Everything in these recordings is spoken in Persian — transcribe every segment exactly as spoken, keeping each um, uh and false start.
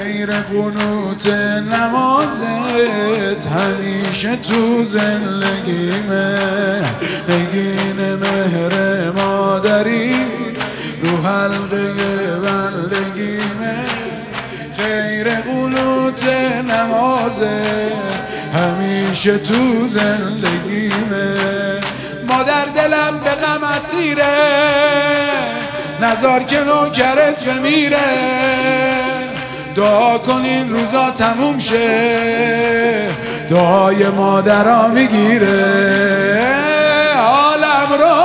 خیر قنوت نمازت همیشه تو زندگیمه، نگین مهر مادری رو حلقه بندگیمه. خیر قنوت نمازت همیشه تو زندگیمه. مادر دلم به غم اسیره، نزار که نوکرت بمیره. دعا کن این روزا تموم شه، دعای مادرها میگیره. عالم رو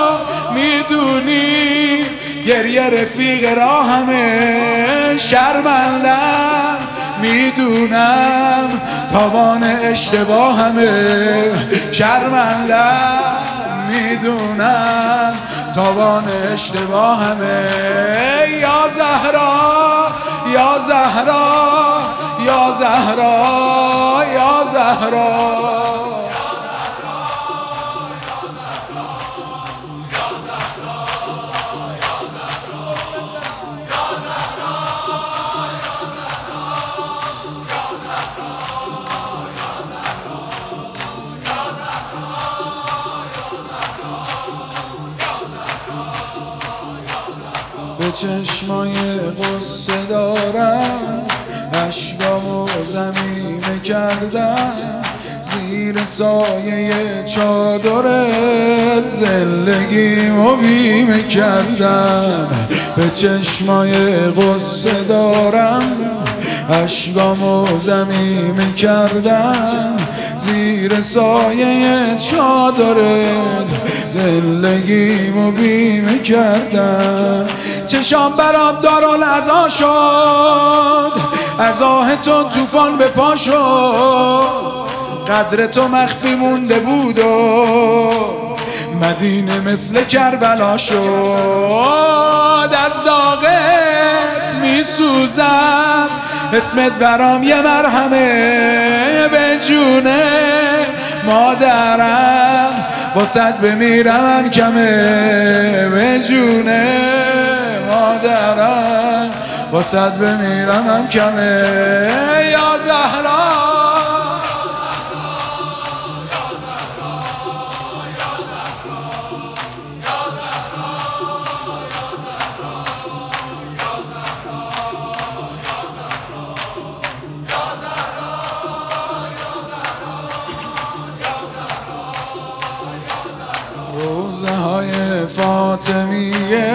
میدونی گریه رفیق راهمه، شرمندم میدونم تاوان اشتباهمه، شرمندم میدونم تاوان اشتباهمه. یا زهرا یا زهرا یا زهرا یا زهرا به چشمای قصه دارم، اشکامو زمینه کردم، زیر سایه چادرت زندگیمو بیمه کردم. به چشمای قصه دارم، اشکامو زمینه کردم، زیر سایه چادرت زندگیمو بیمه کردم. چشام برام دارالعزا شد، از آه تو طوفان به پا شد. قدر تو مخفی مونده بود و مدینه مثل کربلا شد. از داغت میسوزم، اسمت برام یه مرهمه. به جونه مادرم واسد بمیرم هم کمه. به جونه مادرم واسد بمیرم هم کمه. یا زهرا روزه های فاطمیه،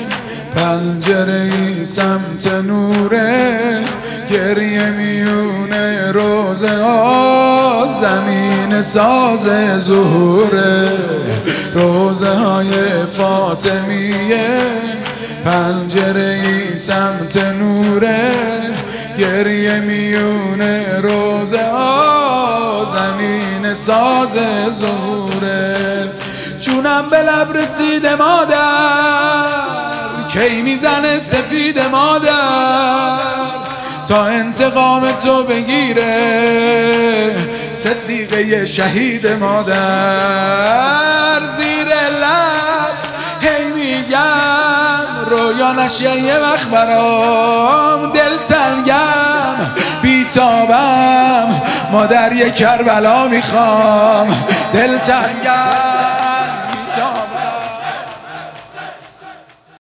پنجره سمت نوره، گریه میونه روزه ها، زمین ساز ظهوره. روزه های فاطمیه، پنجره سمت نوره، گریه میونه روزه ها، زمین ساز ظهوره. جونم به لب رسیده مادر، کی میزنه سپید مادر، تا انتقام تو بگیره صدیقه شهید مادر. زیر لب هی میگم رویا نشه یه وقت برام، دل تنگم بیتابم، مادر یه کربلا میخوام. دل تنگم